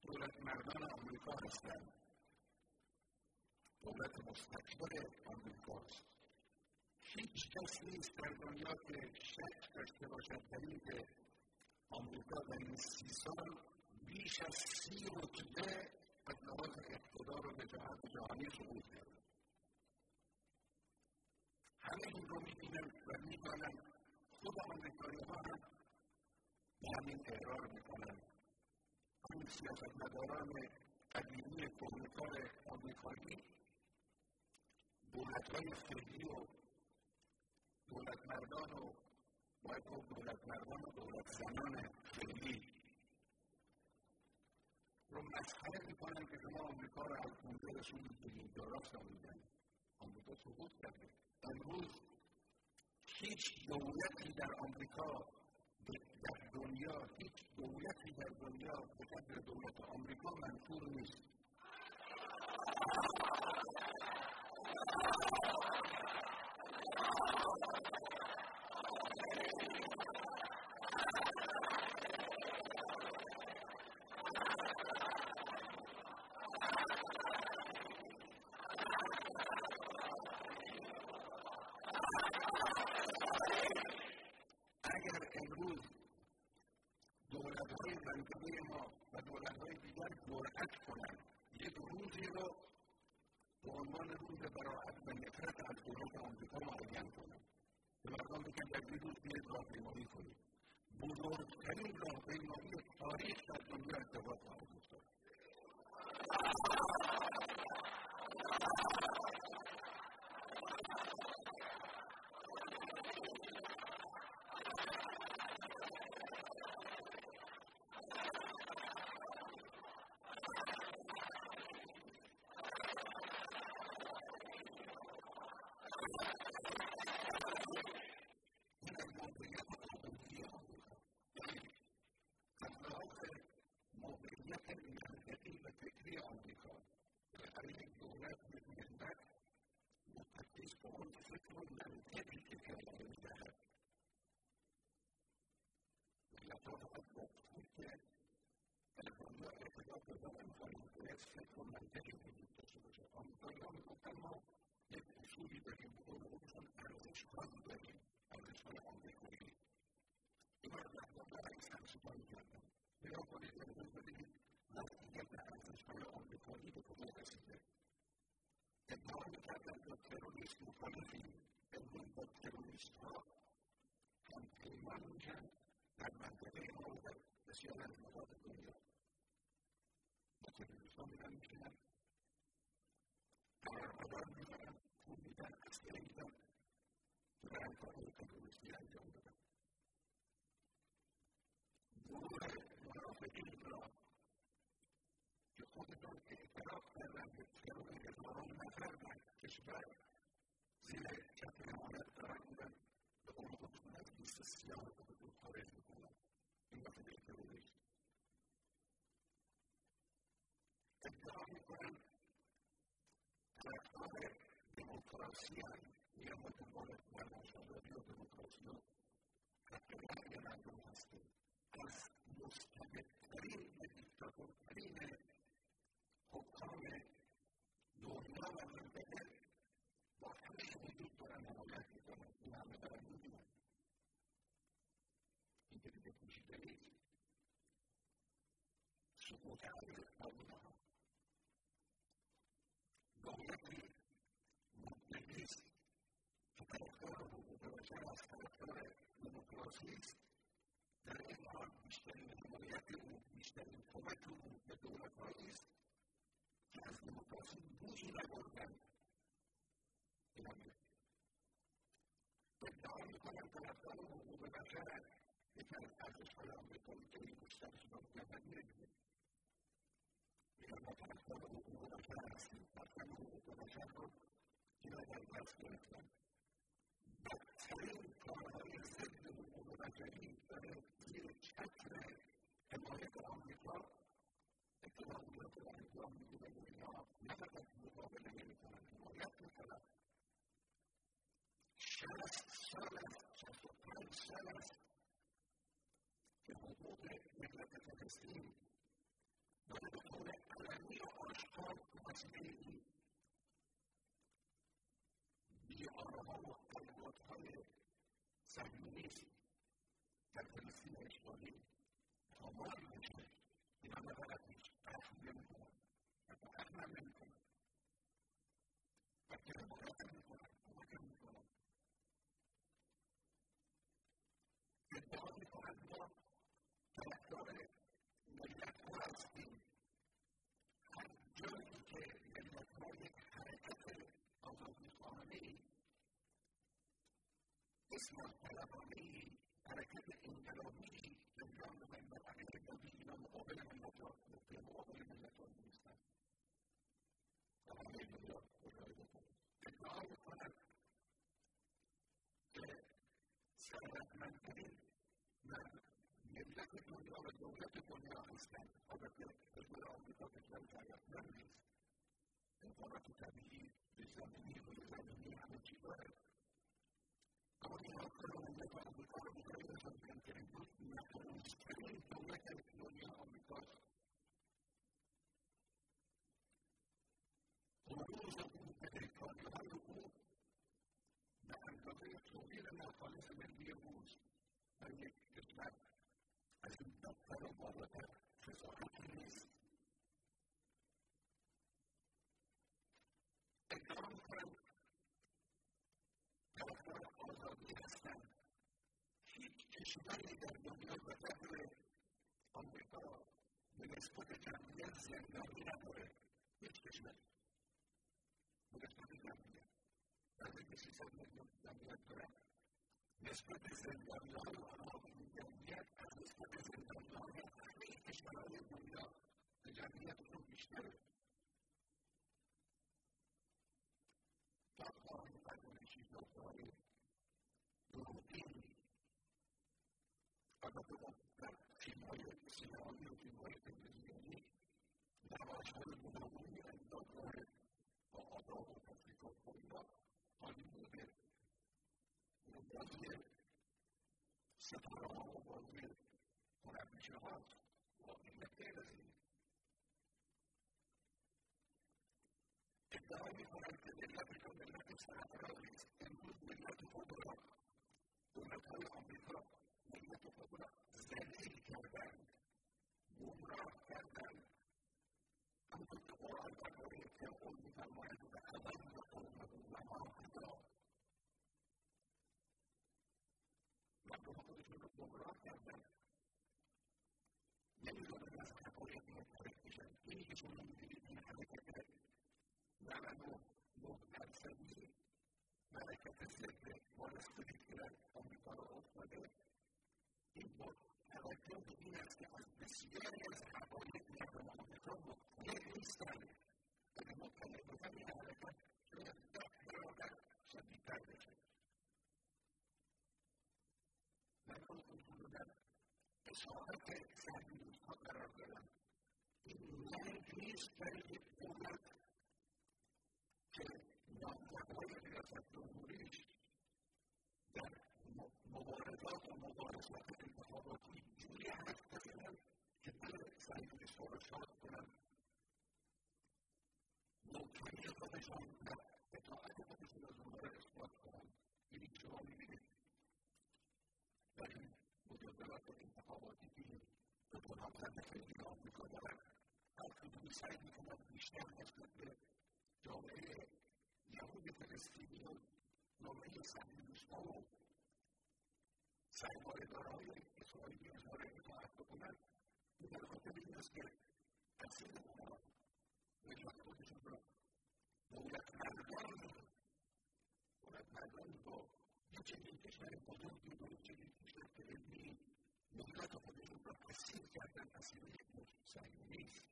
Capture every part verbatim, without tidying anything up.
دولت مردان آمریکا هستند. دولت مستکبر آمریکاست. هیچ کس نیست در دنیا که شک داشته باشد در این که آمریکا در این سی سال بیش از سی رتبه از لحاظ اقتدار و وجاهت جهانی صعود کرده. همه این رو می‌بینن و می‌دانن. خود آمریکایی‌ها هم به همین اقرار می‌کنن. همین سیاستمداران قدیمی کهنه‌کار آمریکایی دولت‌های فعلی و دولت مردان و باید گفت دولت مردان و دولت زنان فعلی رو مسخره میکنن که شما آمریکا رو از اونجا رسولید بگید درست آمیدن. آمریکا سقوط کرده. امروز هیچ دولتی در آمریکا در دنیا هیچ دولتی در دنیا به قدر دولت آمریکا منصور نیست. اگر امروز دولت‌های منطقه ما و دولت‌های دیگر جرأت کنند یک روزی رو به عنوان روز براءت و نفرت از دولت آمریکا معین کنند که مردم بگن در این روز بیاید راهپیمایی کنید، بزرگترین راهپیمایی تاریخ در دنیا اتفاق خواهد افتاد. فکر و منطقی وجود داشته باشه. آمریکایی‌ها میگفتن ما یک اصولی داریم، به قول خودشون ارزش‌هایی داریم، ارزش‌های آمریکایی. اینا رو در واقع رئیس همسپاری کردن. نگاه کنید امروز ببینید وضعیت ارزش‌های آمریکایی به کجا رسیده. ادعا می‌کردن که تروریست مخالفیم، امروز با تروریست‌ها همپیمان میشن در منطقه ما و در بسیار از نقاط دنیا. تروریستان میرن میشنن قرارداد میزنن، پول میدن، اسلحه میدن که برن کارهای تروریستی انجام بدن. گروه منافقین را که خودشان اعتراف کردن به ترور هزاران نفر در کشور زیر چتر حمایت قرار میدن، به قول خودشون از لیست سیاه خودشون خارج میکنن. این وسیله تروریست ادعا میکنن طرفدار دموکراسی هستند. میگن ما دنبال برنامه‌آوری و دموکراسی و حق رأی مردم هستیم. از مستبدترین و دیکتاتورترین حکام دنیا و منطقه با همه وجود دارن حمایت میکنن. این همه دارن میبینن. این که دیگه پوشیده نیست. سقوط علیه قانون‌ها دولتی مدعی است که طرفدار حقوق بشر است، طرفدار دموکراسی است، در این حال بیشترین حمایت او، بیشترین کمک او به دولت‌هایی است که از دموکراسی بویی نبردند. این هم ادعا می‌کنند طرفدار حقوق بشر است. یکی از ارزش‌های آمریکایی که این بیشترش را می‌کنند نمی‌دید. میگن ما طرفدار حقوق بشر هستیم. طرفدار حقوق بشر رو اینا در دست گرفتن. بدترین کارهای ضد حقوق بشری داره زیر چتر حمایت آمریکا اتفاقیات رو انجام می‌گیره و اینا نه فقط مقابله نمی‌کنن، حمایت می‌کنن. شصت سال است، شصت و پنج سال است که حقوق ملت فلسطین داره به وسیله این بیارها و قلباتهای صهیونیست در فلسطین اشغالی تمام میشه. اینا نه فقط هیچ اخم نمیکنن، حتی اخم هم نمیکنن، بلکه حمایت هم میکنن، کمک هم میکنن. ادعا میکنند ما طرفدار ملت‌ها هستیم. هر جایی که ملت‌ها یک حرکت آزادی‌خواهانه‌ای، اصلاح‌طلبانه‌ای، حرکت انقلابی انجام بدن و علیه اینا مقابل ملت‌ها نقطه مقابل ملت‌ها نیستند. و همه دنیا مشاهده می‌کنند. ادعا می‌کنند که ثروتمندترین ملت دنیا و دولت دنیا هستند. البته کشور آمریکا کشور ثروتمند نیست. امکانات طبیعی، زیرزمینی، رویزمینی همه چی داره. اما اینها کار ملت آمریکا رو می‌کنه نشان که امروز نتونست‌ترین دولت دنیا آمریکاست. امروز بدهکاری‌های او به اندازه تولید ناخالص ملی روز در یک کشور از این بدتر و بالاتر خسارتی نیست. ادعا می‌کنند طرفدار آزادی هستند. هیچ کشوری در دنیا به قدر آمریکا به نسبت جمعیت زندانی نداره. هیچ کشوری به نسبت جمعیت نزدیک سیصد میلیون جمعیت دارن. نسبت زندانیان آنها به این جمعیت از نسبت زندانیان همه کشورهای دنیا به جمعیتشون بیشتره. دادگاه‌های پرونشی، دادگاه‌های دروغین، البته در فیلم‌های سینمایی و فیلم‌های تلویزیونی نمایش‌های گوناگون می‌رن. دادگاه با آداب و تفریحات و اینا هالیووده. بازی ستاره‌ها و بازی هنرپیشه‌ها واقعی غیر از این. ادعا می‌کنند که ملتشان ملت سرفرازی است. امروز ملت خود را، دولت‌های آمریکا ملت خود را ذلیل کردند، گمراه کردند. همونطور که قرآن درباره فرعون می‌فرماید و اضل قومه وما هدی. مردم خودشون رو گمراه کردند. نمی‌دونن از حقایق منحرف بشن. اینی که شما می‌بینید این حرکت نود و نه درصدی حرکت ضد وارستگی که در آمریکا را افتاده، این با توجه به این است که از بسیاری از حقایق مردم آمریکا مطلع نیستند. اگه مطلع باشن این حرکت شاید ده برابر شدیدتر بشه. مردم خودشون رو در اسارت صهیونیست‌ها قرار دادن. این مرگ نیست برای یک دولت که نامزدهای ریاست جمهوریش در مبارزات و مبارزات انتخاباتی جوری حرف بزنن که دل صهیونیست‌ها رو شاد کنن. نوکری خودشان و اطاعت خودشون از اونها رو اثبات کنن. اینی که شما می‌بینید در این مجادلات انتخاباتی که این دو تا نامزد خیلی آمریکا دارن، هر کدومی سعی می‌کنن بیشتر نسبت به جامعه یهود فلسطینی و جامعه صهیونیست‌ها و سرمایه‌دارهای اسرائیلی اظهار اطاعت بکنن. این به خاطر این است که اکثر اونها نجات خودشون را دولتمردان دولتمردان با یک چنین کشور بزرگی و یک چنین کشور که علمی ملت خودشون را اسیر کردن، اسیر یک مشت صهیونیست.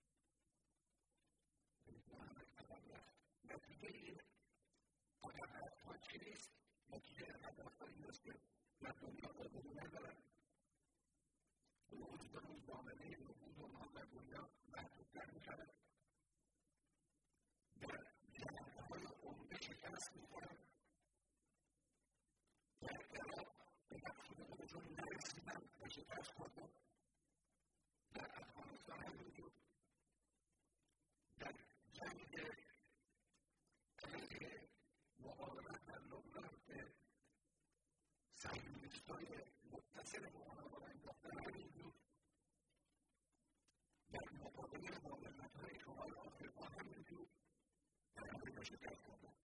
نتیجه این عقب رفت‌ها چیست؟ نتیجه عقب رفت‌ها این است که در دنیا آزادی ندارن. روز به روز دامنه نفوذ آنها در دنیا محدودتر می‌شود. در جنگ‌های عمده شکست می‌خورند. در عراق به مقصود خودشون نرسیدند و شکست خوردند. در افغانستان همینطور. در جنگ سیونیست‌های متصل با آنها انداختن همینجور در مقابل مقاومت‌های شمال آفریقا همینجور در آمریکا شرکت کردن.